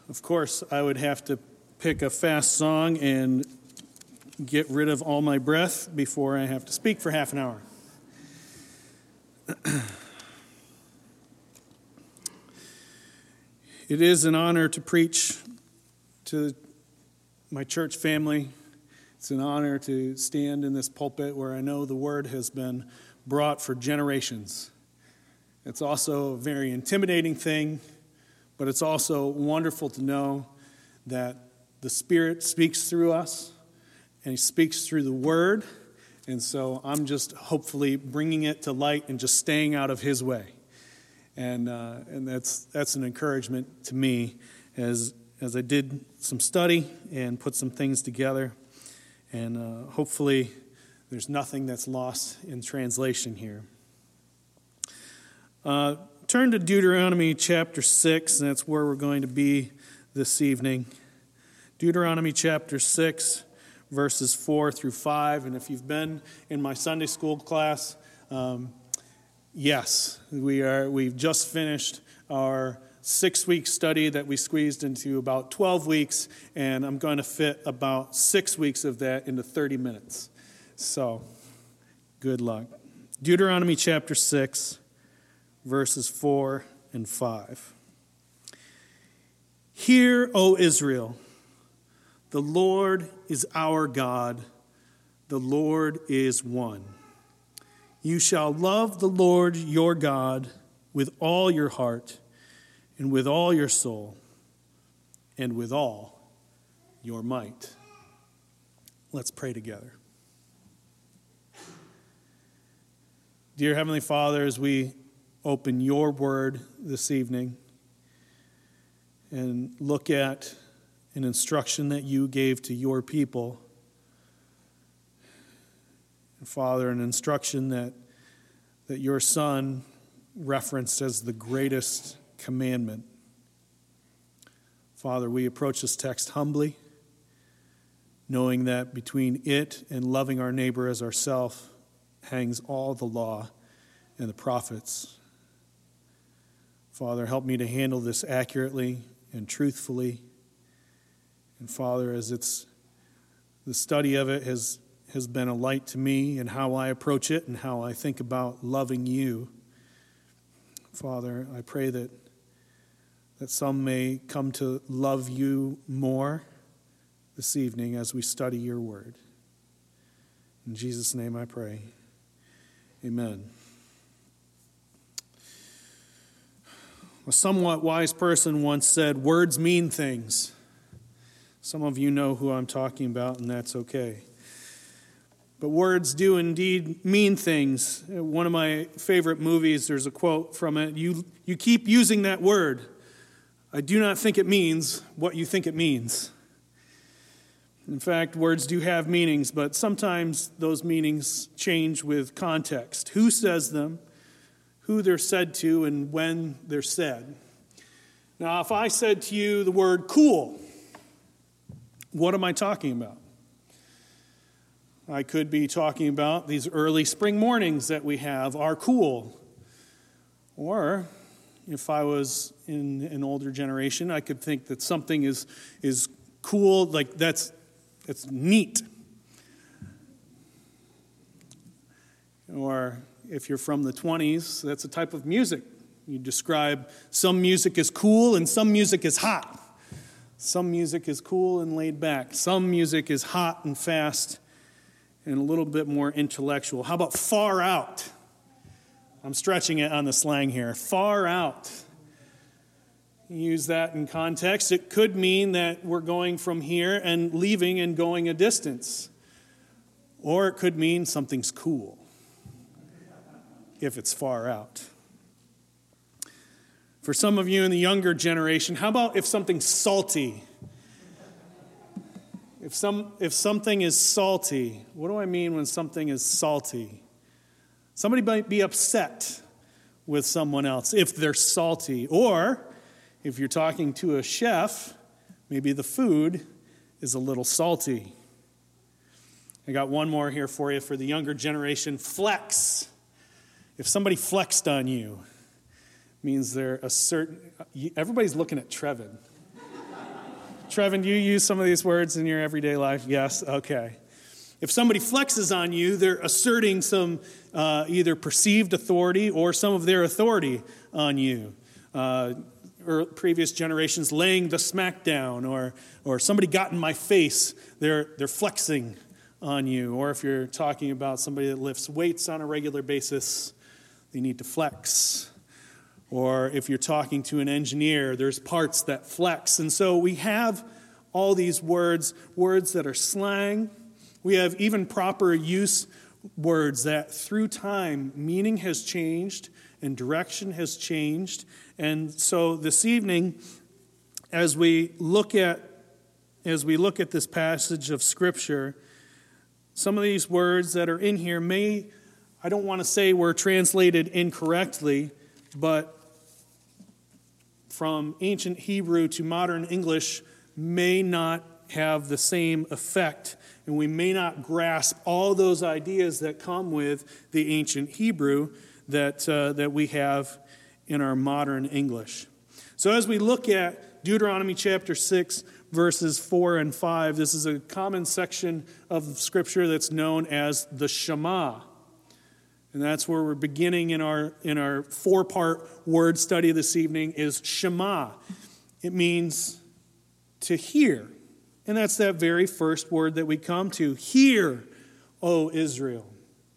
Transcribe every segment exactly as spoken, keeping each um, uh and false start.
Of course, I would have to pick a fast song and get rid of all my breath before I have to speak for half an hour. It is an honor to preach to my church family. It's an honor to stand in this pulpit where I know the word has been brought for generations. It's also a very intimidating thing, but it's also wonderful to know that the Spirit speaks through us, and He speaks through the Word, and so I'm just hopefully bringing it to light and just staying out of His way. And uh, and that's that's an encouragement to me as as I did some study and put some things together, and uh, hopefully there's nothing that's lost in translation here. Uh, turn to Deuteronomy chapter six, and that's where we're going to be this evening. Deuteronomy chapter six, verses four through five. And if you've been in my Sunday school class, um, yes, we are. We've just finished our six-week study that we squeezed into about twelve weeks, and I'm going to fit about six weeks of that into thirty minutes. So, good luck. Deuteronomy chapter six, verses four and five. Hear, O Israel, the Lord is our God, the Lord is one. You shall love the Lord your God with all your heart and with all your soul and with all your might. Let's pray together. Dear Heavenly Father, as we open your word this evening and look at an instruction that you gave to your people, and Father, an instruction that, that your Son referenced as the greatest commandment. Father, we approach this text humbly, knowing that between it and loving our neighbor as ourselves hangs all the law and the prophets. Father, help me to handle this accurately and truthfully. And Father, as it's the study of it has, has been a light to me in how I approach it and how I think about loving you. Father, I pray that that some may come to love you more this evening as we study your word. In Jesus' name I pray. Amen. A somewhat wise person once said, words mean things. Some of you know who I'm talking about, and that's okay. But words do indeed mean things. One of my favorite movies, there's a quote from it. You, you keep using that word. I do not think it means what you think it means. In fact, words do have meanings, but sometimes those meanings change with context. Who says them, who they're said to, and when they're said. Now, if I said to you the word cool, what am I talking about? I could be talking about these early spring mornings that we have are cool. Or if I was in an older generation, I could think that something is is cool, like that's that's neat. Or if you're from the twenties, that's a type of music. You describe some music as cool and some music is hot. Some music is cool and laid back. Some music is hot and fast and a little bit more intellectual. How about far out? I'm stretching it on the slang here. Far out. Use that in context. It could mean that we're going from here and leaving and going a distance. Or it could mean something's cool if it's far out. For some of you in the younger generation, how about if something's salty? If some if something is salty, what do I mean when something is salty? Somebody might be upset with someone else if they're salty. Or if you're talking to a chef, maybe the food is a little salty. I got one more here for you for the younger generation. Flex. If somebody flexed on you, it means they're a certain... Everybody's looking at Trevin. Trevin, do you use some of these words in your everyday life? Yes? Okay. If somebody flexes on you, they're asserting some uh, either perceived authority or some of their authority on you. Uh, or previous generations laying the smack down, or or somebody got in my face, they're they're flexing on you. Or if you're talking about somebody that lifts weights on a regular basis, they need to flex. Or if you're talking to an engineer, there's parts that flex. And so we have all these words, words that are slang. We have even proper use words that through time, meaning has changed and direction has changed. And so this evening, as we look at as we look at this passage of Scripture, some of these words that are in here may, I don't want to say were translated incorrectly, but from ancient Hebrew to modern English may not have the same effect, and we may not grasp all those ideas that come with the ancient Hebrew that uh, that we have in our modern English. So as we look at Deuteronomy chapter six, verses four and five, this is a common section of Scripture that's known as the Shema. And that's where we're beginning in our in our four-part word study this evening is Shema. It means to hear. And that's that very first word that we come to. Hear, O Israel.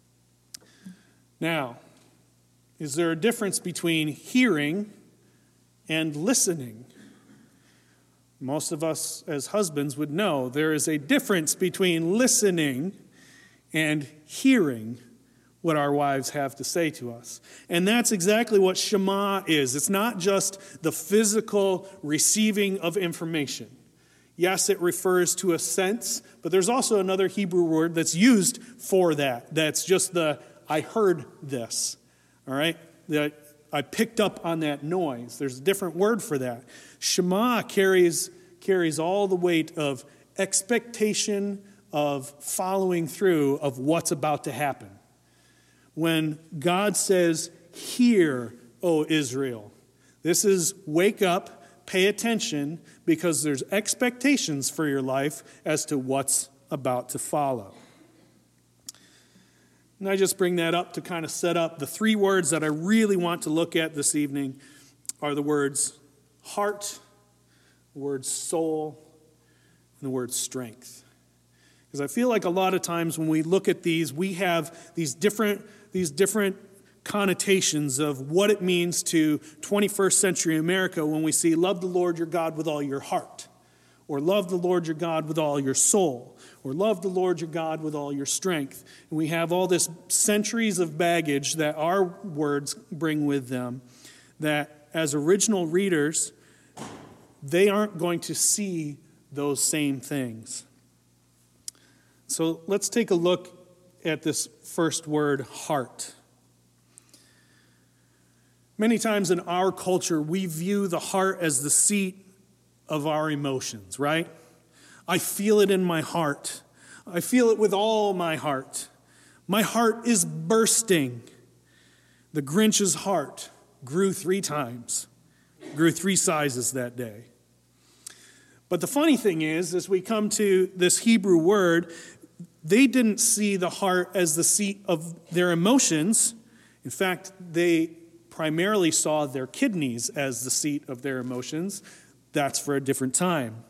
Now, is there a difference between hearing and listening? Most of us as husbands would know there is a difference between listening and hearing what our wives have to say to us. And that's exactly what Shema is. It's not just the physical receiving of information. Yes, it refers to a sense, but there's also another Hebrew word that's used for that. That's just the, I heard this, all right? That I picked up on that noise. There's a different word for that. Shema carries, carries all the weight of expectation, of following through of what's about to happen. When God says, hear, O Israel, this is wake up, pay attention, because there's expectations for your life as to what's about to follow. And I just bring that up to kind of set up the three words that I really want to look at this evening are the words heart, the word soul, and the word strength. Because I feel like a lot of times when we look at these, we have these different, these different connotations of what it means to twenty-first century America when we see love the Lord your God with all your heart, or love the Lord your God with all your soul, or love the Lord your God with all your strength. And we have all this centuries of baggage that our words bring with them that as original readers, they aren't going to see those same things. So let's take a look at this first word, heart. Many times in our culture, we view the heart as the seat of our emotions, right? I feel it in my heart. I feel it with all my heart. My heart is bursting. The Grinch's heart grew three times, grew three sizes that day. But the funny thing is, as we come to this Hebrew word, they didn't see the heart as the seat of their emotions. In fact, they primarily saw their kidneys as the seat of their emotions. That's for a different time.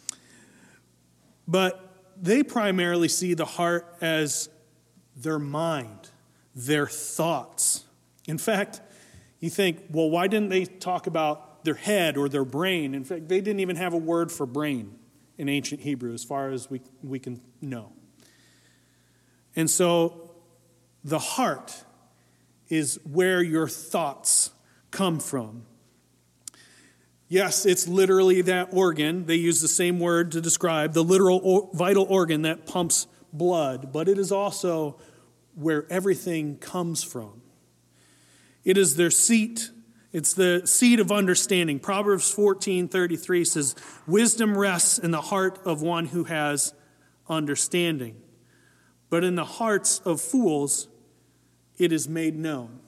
But they primarily see the heart as their mind, their thoughts. In fact, you think, well, why didn't they talk about their head or their brain? In fact, they didn't even have a word for brain in ancient Hebrew, as far as we, we can know. And so the heart is where your thoughts come from. Yes, it's literally that organ. They use the same word to describe the literal or, vital organ that pumps blood, but it is also where everything comes from. It is their seat. It's the seat of understanding. Proverbs fourteen thirty-three says, wisdom rests in the heart of one who has understanding, but in the hearts of fools it is made known.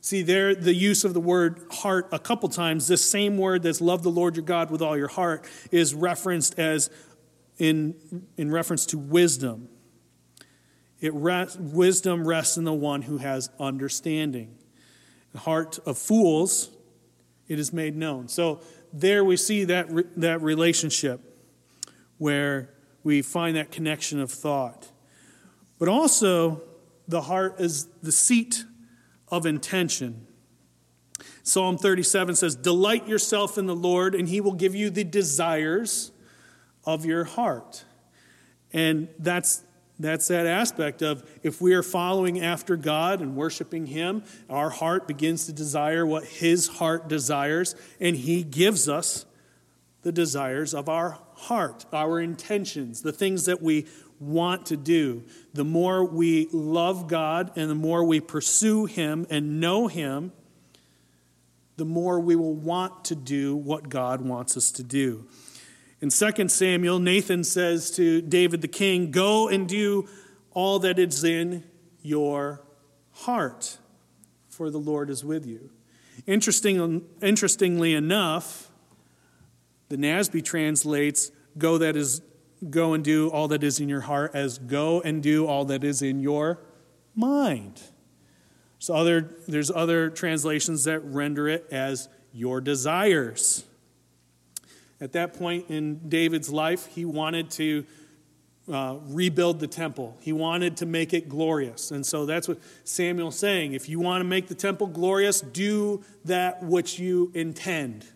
See, there, the use of the word heart a couple times, this same word that's love the Lord your God with all your heart is referenced as in, in reference to wisdom. It rests, wisdom rests in the one who has understanding. The heart of fools, it is made known. So there we see that, that relationship where we find that connection of thought. But also, the heart is the seat of intention. Psalm thirty-seven says, delight yourself in the Lord, and he will give you the desires of your heart. And that's that's that aspect of if we are following after God and worshiping him, our heart begins to desire what his heart desires, and he gives us the desires of our heart, our intentions, the things that we want to do. The more we love God and the more we pursue him and know him, the more we will want to do what God wants us to do. In Second Samuel, Nathan says to David the king, go and do all that is in your heart, for the Lord is with you. Interesting, interestingly enough, the N A S B translates go that is go and do all that is in your heart as go and do all that is in your mind. So other there's other translations that render it as your desires. At that point in David's life, he wanted to uh, rebuild the temple. He wanted to make it glorious. And so that's what Samuel's saying. If you want to make the temple glorious, do that which you intend.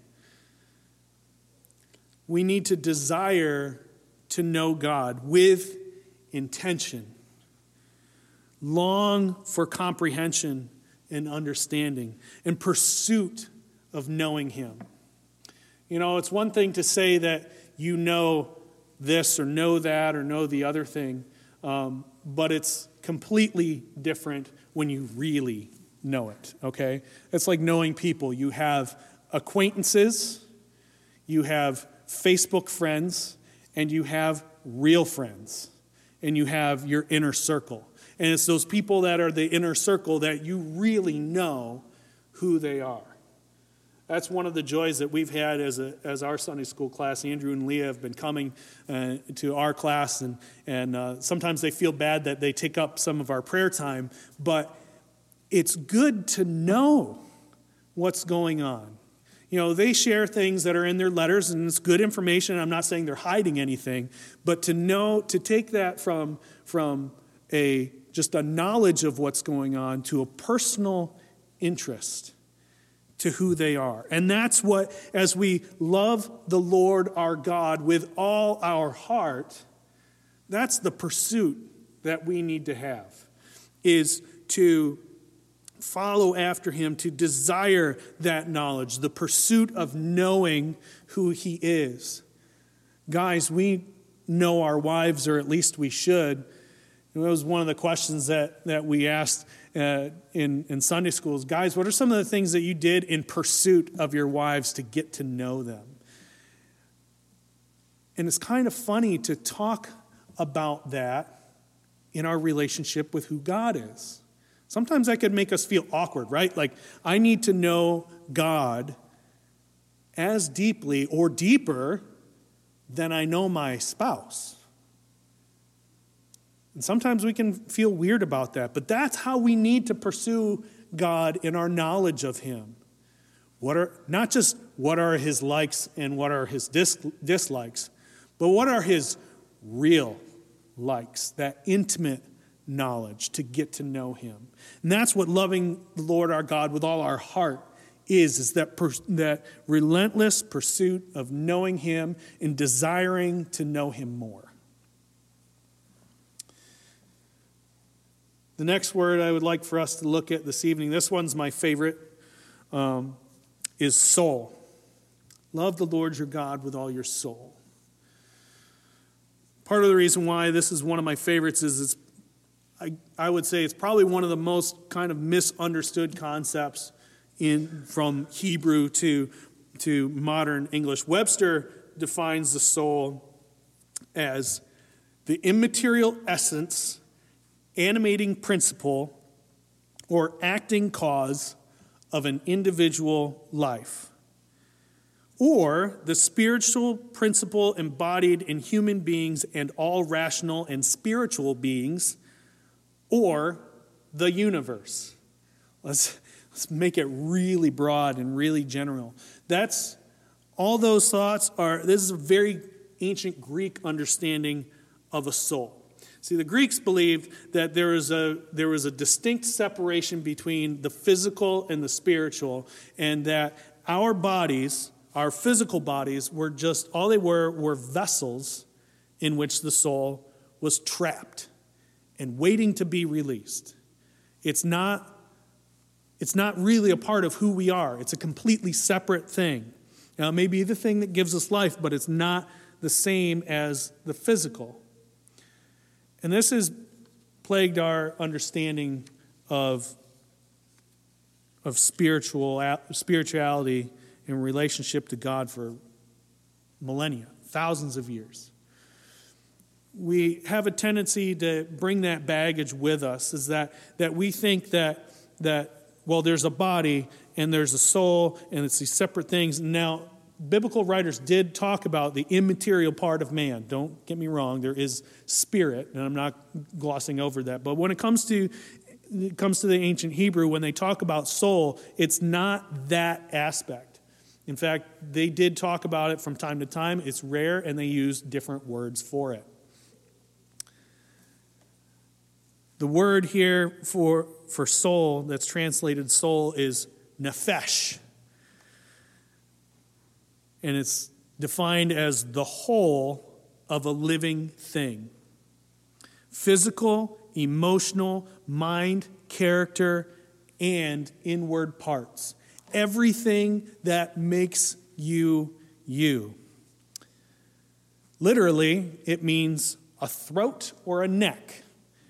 We need to desire to know God with intention. Long for comprehension and understanding and pursuit of knowing him. You know, it's one thing to say that you know this or know that or know the other thing, um, but it's completely different when you really know it, okay? It's like knowing people. You have acquaintances, you have Facebook friends, and you have real friends, and you have your inner circle. And it's those people that are the inner circle that you really know who they are. That's one of the joys that we've had as a as our Sunday school class. Andrew and Leah have been coming uh, to our class, and, and uh, sometimes they feel bad that they take up some of our prayer time, but it's good to know what's going on. You know, they share things that are in their letters, and it's good information. I'm not saying they're hiding anything, but to know, to take that from, from a just a knowledge of what's going on to a personal interest to who they are. And that's what, as we love the Lord our God with all our heart, that's the pursuit that we need to have, is to follow after him, to desire that knowledge, the pursuit of knowing who he is. Guys, we know our wives, or at least we should. It was one of the questions that, that we asked uh, in, in Sunday schools. Guys, what are some of the things that you did in pursuit of your wives to get to know them? And it's kind of funny to talk about that in our relationship with who God is. Sometimes that could make us feel awkward, right? Like, I need to know God as deeply or deeper than I know my spouse. And sometimes we can feel weird about that, but that's how we need to pursue God in our knowledge of him. What are not just what are his likes and what are his dis- dislikes, but what are his real likes, that intimate knowledge to get to know him. And that's what loving the Lord our God with all our heart is, is that, per, that relentless pursuit of knowing him and desiring to know him more. The next word I would like for us to look at this evening, this one's my favorite, um, is soul. Love the Lord your God with all your soul. Part of the reason why this is one of my favorites is it's, I, I would say it's probably one of the most kind of misunderstood concepts in from Hebrew to, to modern English. Webster defines the soul as the immaterial essence, animating principle, or acting cause of an individual life, or the spiritual principle embodied in human beings and all rational and spiritual beings, or the universe. Let's, let's make it really broad and really general. That's, all those thoughts are, this is a very ancient Greek understanding of a soul. See, the Greeks believed that there was a there was a distinct separation between the physical and the spiritual, and that our bodies, our physical bodies, were just, all they were were vessels in which the soul was trapped and waiting to be released. It's not, it's not really a part of who we are. It's a completely separate thing. Now, it may be the thing that gives us life, but it's not the same as the physical. And this has plagued our understanding of, of spiritual spirituality in relationship to God for millennia, thousands of years. We have a tendency to bring that baggage with us, is that, that we think that, that, well, there's a body and there's a soul and it's these separate things. Now, biblical writers did talk about the immaterial part of man. Don't get me wrong, there is spirit, and I'm not glossing over that. But when it comes to it comes to the ancient Hebrew, when they talk about soul, it's not that aspect. In fact, they did talk about it from time to time. It's rare, and they use different words for it. The word here for, for soul, that's translated soul, is nephesh. And it's defined as the whole of a living thing. Physical, emotional, mind, character, and inward parts. Everything that makes you you. Literally, it means a throat or a neck.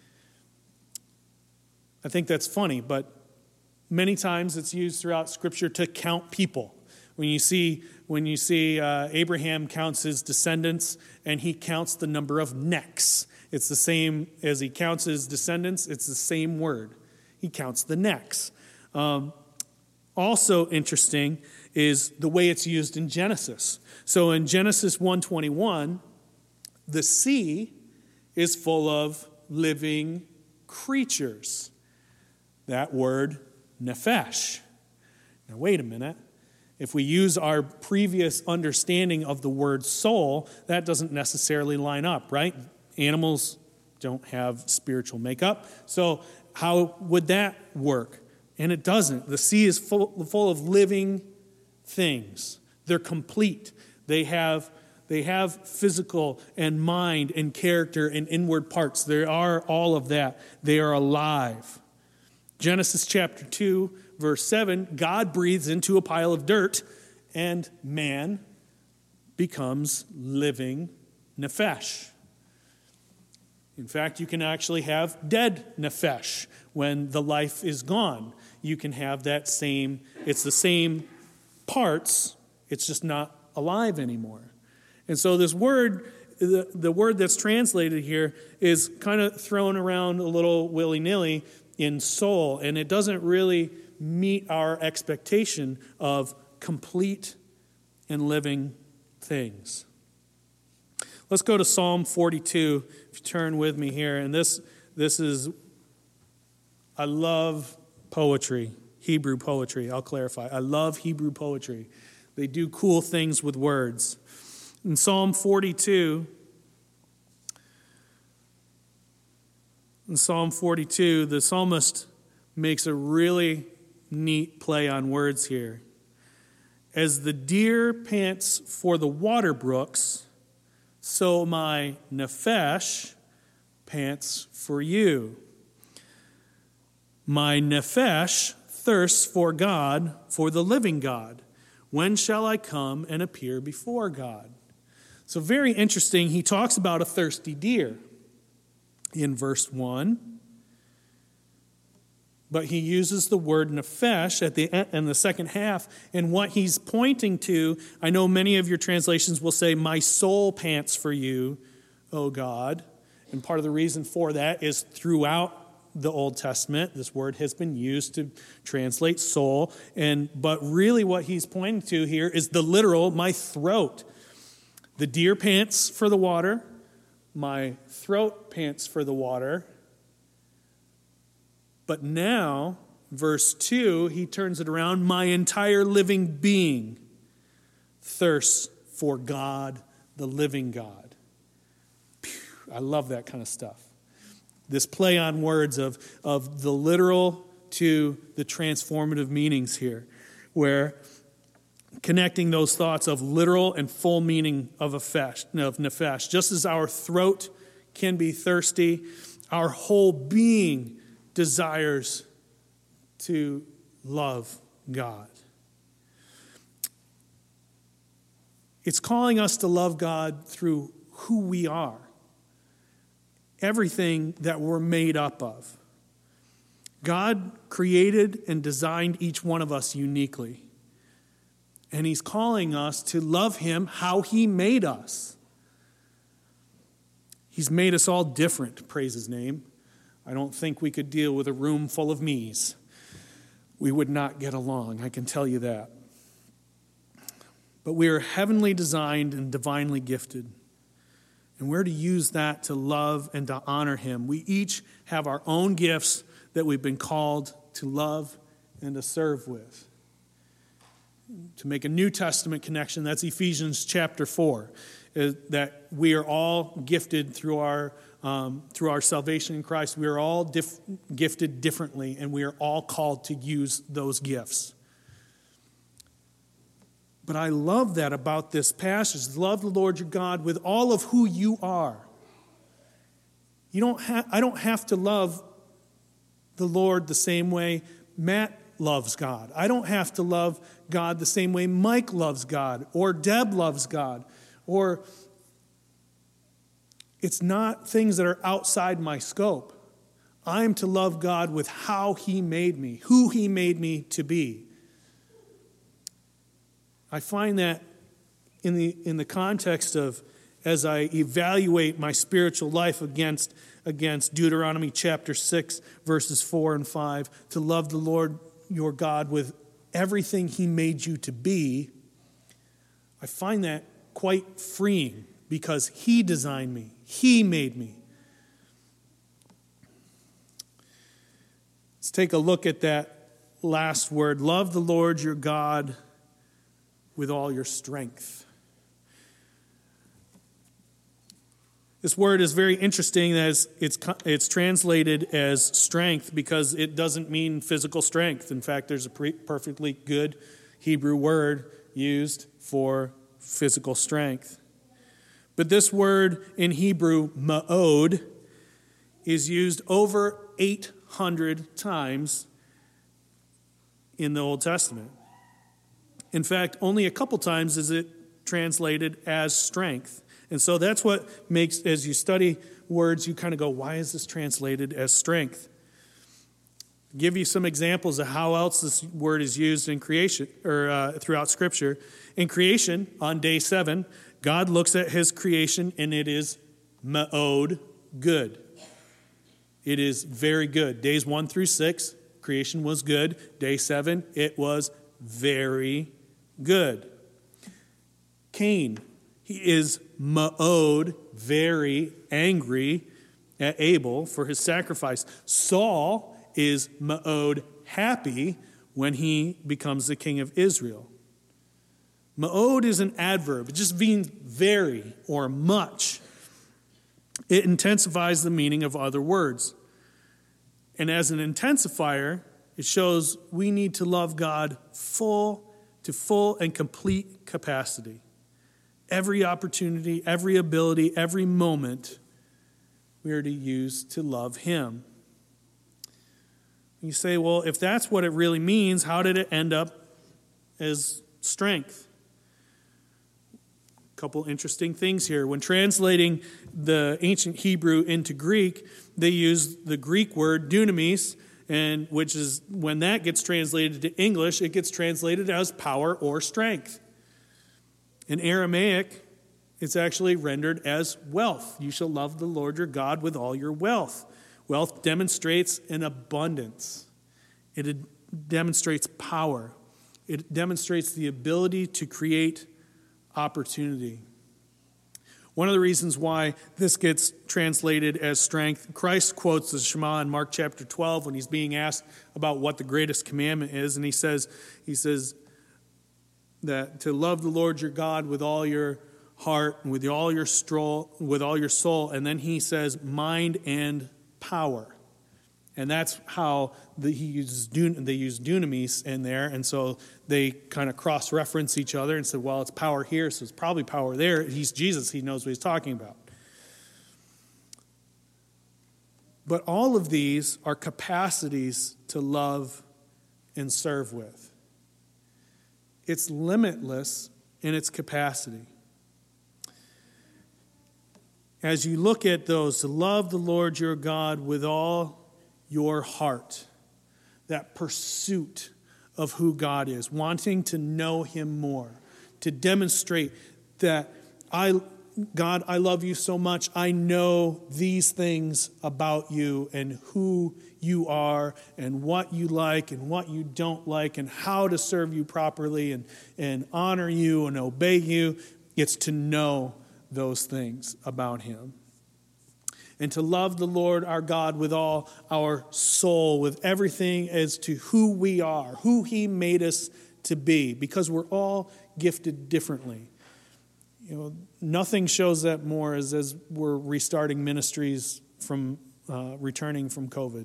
I think that's funny, but many times it's used throughout Scripture to count people. When you see when you see uh, Abraham counts his descendants, and he counts the number of necks. It's the same as he counts his descendants. It's the same word. He counts the necks. Um, also interesting is the way it's used in Genesis. So in Genesis one twenty-one, the sea is full of living creatures. That word, nephesh. Now wait a minute. If we use our previous understanding of the word soul, that doesn't necessarily line up, right? Animals don't have spiritual makeup. So how would that work? And it doesn't. The sea is full, full of living things. They're complete. They have, they have physical and mind and character and inward parts. There are all of that. They are alive. Genesis chapter two, verse seven, God breathes into a pile of dirt, and man becomes living nephesh. In fact, you can actually have dead nephesh when the life is gone. You can have that same, it's the same parts, it's just not alive anymore. And so this word, the, the word that's translated here is kind of thrown around a little willy-nilly in soul, and it doesn't really meet our expectation of complete and living things. Let's go to Psalm forty-two, if you turn with me here. And this, this is, I love poetry, Hebrew poetry, I'll clarify. I love Hebrew poetry. They do cool things with words. In Psalm forty-two, in Psalm forty-two, the psalmist makes a really neat play on words here. As the deer pants for the water brooks, so my nephesh pants for you. My nephesh thirsts for God, for the living God. When shall I come and appear before God? So very interesting, he talks about a thirsty deer in verse one. But he uses the word nephesh at the in the second half, and what he's pointing to, I know many of your translations will say, my soul pants for you, O God. And part of the reason for that is throughout the Old Testament. This word has been used to translate soul, and but really what he's pointing to here is the literal, my throat. The deer pants for the water, my throat pants for the water. But now, verse two, he turns it around, my entire living being thirsts for God, the living God. Phew, I love that kind of stuff. This play on words of, of the literal to the transformative meanings here, where connecting those thoughts of literal and full meaning of nefesh, of nefesh. Just as our throat can be thirsty, our whole being desires to love God. It's calling us to love God through who we are. Everything that we're made up of. God created and designed each one of us uniquely. And he's calling us to love him how he made us. He's made us all different, praise his name. I don't think we could deal with a room full of me's. We would not get along, I can tell you that. But we are heavenly designed and divinely gifted. And we're to use that to love and to honor him. We each have our own gifts that we've been called to love and to serve with. To make a New Testament connection, that's Ephesians chapter four, that we are all gifted through our um, through our salvation in Christ. We are all dif- gifted differently, and we are all called to use those gifts. But I love that about this passage. Love the Lord your God with all of who you are. You don't ha- I don't have to love the Lord the same way Matt loves God. I don't have to love God the same way Mike loves God or Deb loves God. Or it's not things that are outside my scope. I'm to love God with how he made me, who he made me to be. I find that in the in the context of as I evaluate my spiritual life against, against Deuteronomy chapter six, verses four and five, to love the Lord your God with everything he made you to be, I find that quite freeing because he designed me. He made me. Let's take a look at that last word. Love the Lord your God with all your strength. This word is very interesting as it's it's translated as strength because it doesn't mean physical strength. In fact, there's a pre- perfectly good Hebrew word used for physical strength. But this word in Hebrew, ma'od, is used over eight hundred times in the Old Testament. In fact, only a couple times is it translated as strength. And so that's what makes, as you study words, you kind of go, why is this translated as strength? I'll give you some examples of how else this word is used in creation, or uh, throughout Scripture. In creation, on day seven, God looks at his creation and it is ma'od, good. It is very good. Days one through six, creation was good. Day seven, it was very good. Cain, he is ma'od, very angry at Abel for his sacrifice. Saul is ma'od, happy when he becomes the king of Israel. Ma'od is an adverb. It just means very or much. It intensifies the meaning of other words. And as an intensifier, it shows we need to love God full to full and complete capacity. Every opportunity, every ability, every moment we are to use to love him. You say, well, if that's what it really means, how did it end up as strength? A couple interesting things here. When translating the ancient Hebrew into Greek, they use the Greek word dunamis, and which is, when that gets translated to English, it gets translated as power or strength. In Aramaic, it's actually rendered as wealth. You shall love the Lord your God with all your wealth, Wealth demonstrates an abundance. It demonstrates power. It demonstrates the ability to create opportunity. One of the reasons why this gets translated as strength, Christ quotes the Shema in Mark chapter twelve when he's being asked about what the greatest commandment is, and he says, he says that to love the Lord your God with all your heart and with all your soul, with all your soul, and then he says mind and power. And that's how the, he uses they use dunamis in there, and so they kind of cross-reference each other and said, well, it's power here, so it's probably power there. He's Jesus, he knows what he's talking about. But all of these are capacities to love and serve with. It's limitless in its capacity. As you look at those, to love the Lord your God with all your heart, that pursuit of who God is, wanting to know him more, to demonstrate that I, God, I love you so much, I know these things about you and who you are and what you like and what you don't like and how to serve you properly and, and honor you and obey you. It's to know those things about him. And to love the Lord our God with all our soul, with everything as to who we are, who he made us to be, because we're all gifted differently. You know, nothing shows that more as, as we're restarting ministries from uh, returning from COVID.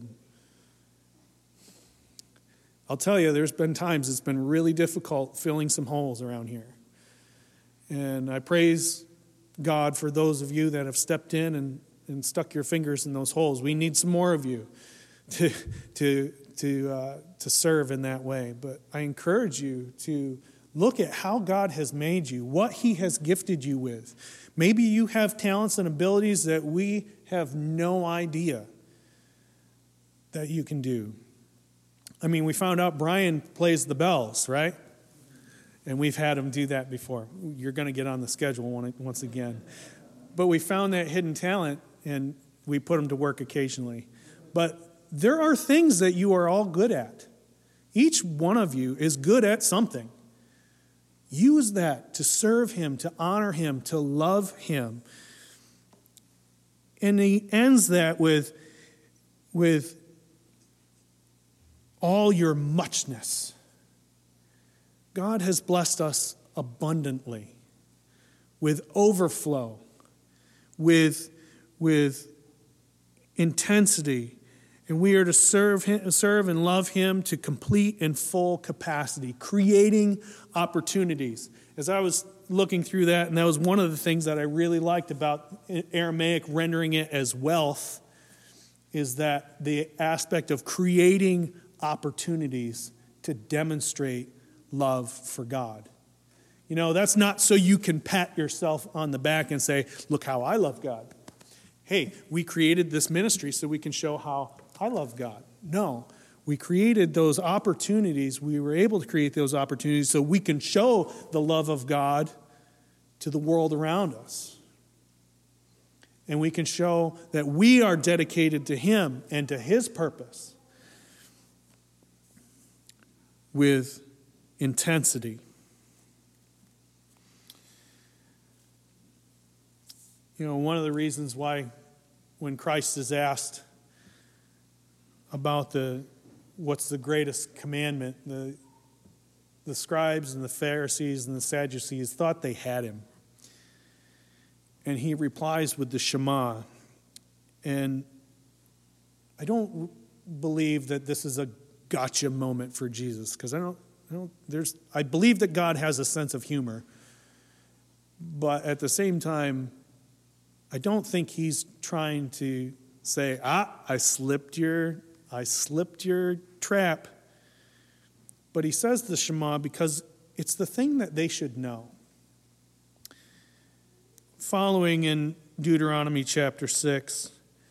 I'll tell you, there's been times it's been really difficult filling some holes around here. And I praise God for those of you that have stepped in and and stuck your fingers in those holes. We need some more of you to to to uh, to serve in that way. But I encourage you to look at how God has made you, what he has gifted you with. Maybe you have talents and abilities that we have no idea that you can do. I mean, we found out Brian plays the bells, right? And we've had him do that before. You're going to get on the schedule once again. But we found that hidden talent, and we put them to work occasionally. But there are things that you are all good at. Each one of you is good at something. Use that to serve him, to honor him, to love him. And he ends that with, with all your muchness. God has blessed us abundantly with overflow, with, with intensity, and we are to serve him, serve and love him to complete and full capacity, creating opportunities. As I was looking through that, and that was one of the things that I really liked about Aramaic rendering it as wealth, is that the aspect of creating opportunities to demonstrate love for God. You know, that's not so you can pat yourself on the back and say, look how I love God. Hey, we created this ministry so we can show how I love God. No, we created those opportunities. We were able to create those opportunities so we can show the love of God to the world around us. And we can show that we are dedicated to him and to his purpose with intensity. You know, one of the reasons why when Christ is asked about the what's the greatest commandment, the, the scribes and the Pharisees and the Sadducees thought they had him. And he replies with the Shema. And I don't believe that this is a gotcha moment for Jesus, because I don't, I don't, there's, I believe that God has a sense of humor. But at the same time, I don't think he's trying to say, ah, I slipped your, I slipped your trap. But he says the Shema because it's the thing that they should know. Following in Deuteronomy chapter six,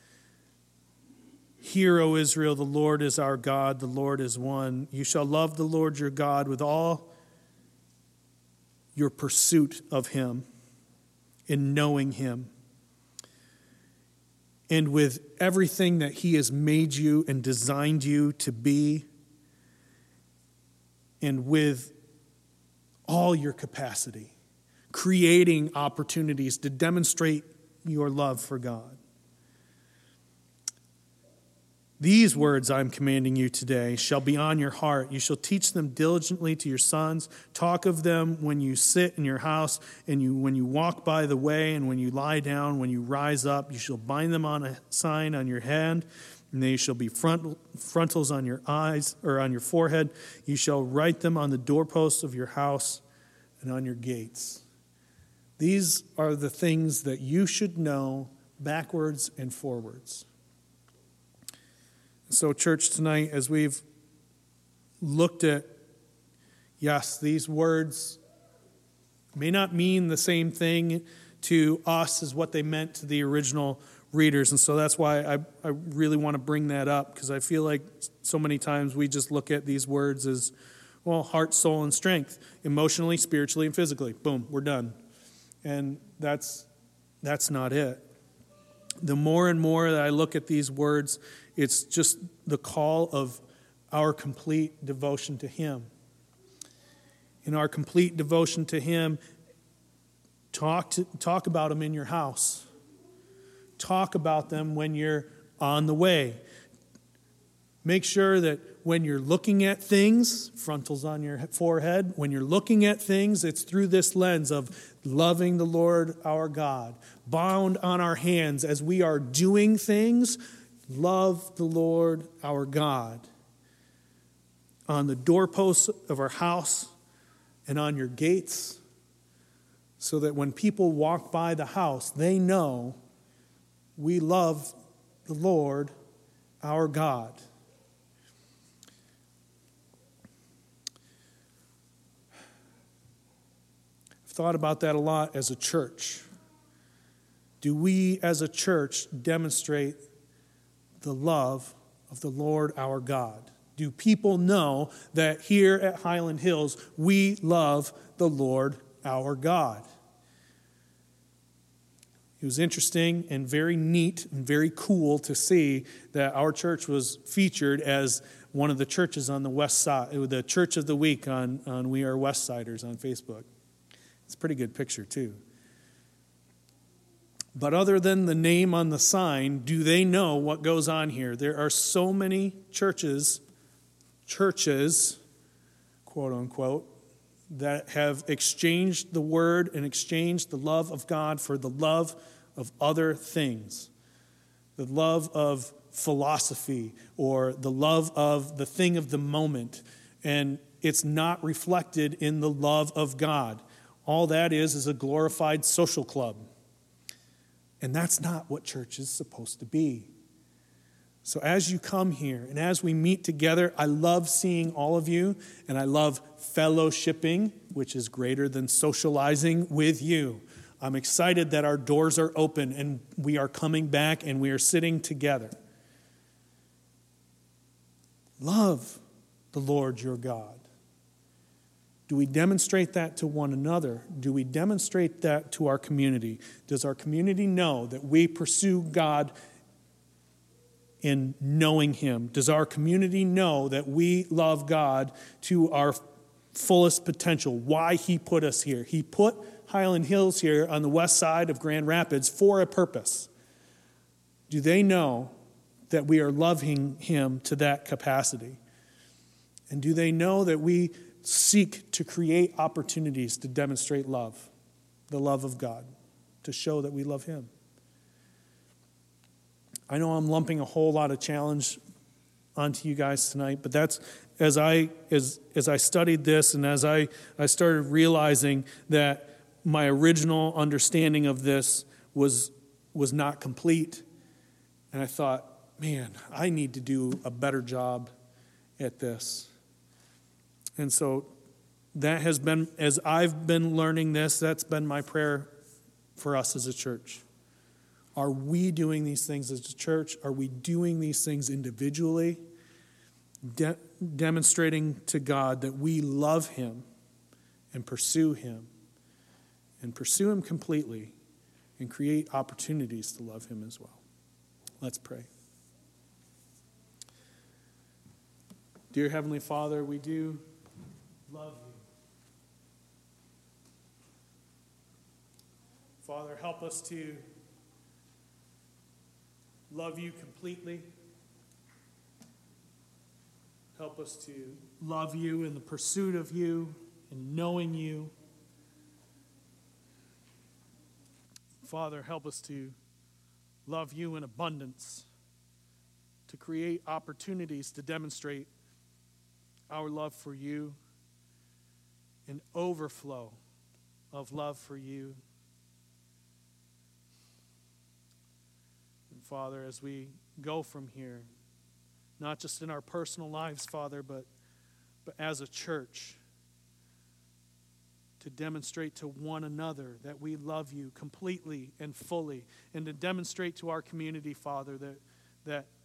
hear, O Israel, the Lord is our God, the Lord is one. You shall love the Lord your God with all your pursuit of him, in knowing him. and with everything that he has made you and designed you to be, and with all your capacity, creating opportunities to demonstrate your love for God. These words I'm commanding you today shall be on your heart. You shall teach them diligently to your sons. Talk of them when you sit in your house, and you when you walk by the way, and when you lie down, when you rise up. You shall bind them on a sign on your hand, and they shall be front, frontals on your eyes or on your forehead. You shall write them on the doorposts of your house and on your gates. These are the things that you should know backwards and forwards. So, church, tonight, as we've looked at, yes, these words may not mean the same thing to us as what they meant to the original readers. And so that's why I, I really want to bring that up, because I feel like so many times we just look at these words as, well, heart, soul, and strength, emotionally, spiritually, and physically. Boom, we're done. And that's that's not it. The more and more that I look at these words, it's just the call of our complete devotion to Him. In our complete devotion to Him, talk to, talk about Him in your house. Talk about them when you're on the way. Make sure that when you're looking at things, frontals on your forehead, when you're looking at things, it's through this lens of loving the Lord our God. Bound on our hands as we are doing things, love the Lord our God. On the doorposts of our house and on your gates, so that when people walk by the house, they know we love the Lord our God. I've thought about that a lot as a church. Do we as a church demonstrate the love of the Lord our God? Do people know that here at Highland Hills we love the Lord our God? It was interesting and very neat and very cool to see that our church was featured as one of the churches on the west side, the Church of the Week on, on We Are Westsiders on Facebook. It's a pretty good picture too. But other than the name on the sign, do they know what goes on here? There are so many churches, churches, quote unquote, that have exchanged the word and exchanged the love of God for the love of other things. The love of philosophy or the love of the thing of the moment. And it's not reflected in the love of God. All that is is a glorified social club. And that's not what church is supposed to be. So as you come here and as we meet together, I love seeing all of you, and I love fellowshipping, which is greater than socializing with you. I'm excited that our doors are open and we are coming back and we are sitting together. Love the Lord your God. Do we demonstrate that to one another? Do we demonstrate that to our community? Does our community know that we pursue God in knowing Him? Does our community know that we love God to our fullest potential? Why He put us here? He put Highland Hills here on the west side of Grand Rapids for a purpose. Do they know that we are loving Him to that capacity? And do they know that we seek to create opportunities to demonstrate love, the love of God, to show that we love Him? I know I'm lumping a whole lot of challenge onto you guys tonight, but that's as I as as I studied this and as I, I started realizing that my original understanding of this was was not complete. And I thought, man, I need to do a better job at this. And so that has been, as I've been learning this, that's been my prayer for us as a church. Are we doing these things as a church? Are we doing these things individually? De- demonstrating to God that we love Him and pursue Him and pursue Him completely and create opportunities to love Him as well. Let's pray. Dear Heavenly Father, we do love you. Father, help us to love you completely. Help us to love you in the pursuit of you and knowing you. Father, help us to love you in abundance, to create opportunities to demonstrate our love for you, an overflow of love for you. And Father, as we go from here, not just in our personal lives, Father, but, but as a church, to demonstrate to one another that we love you completely and fully, and to demonstrate to our community, Father, that, that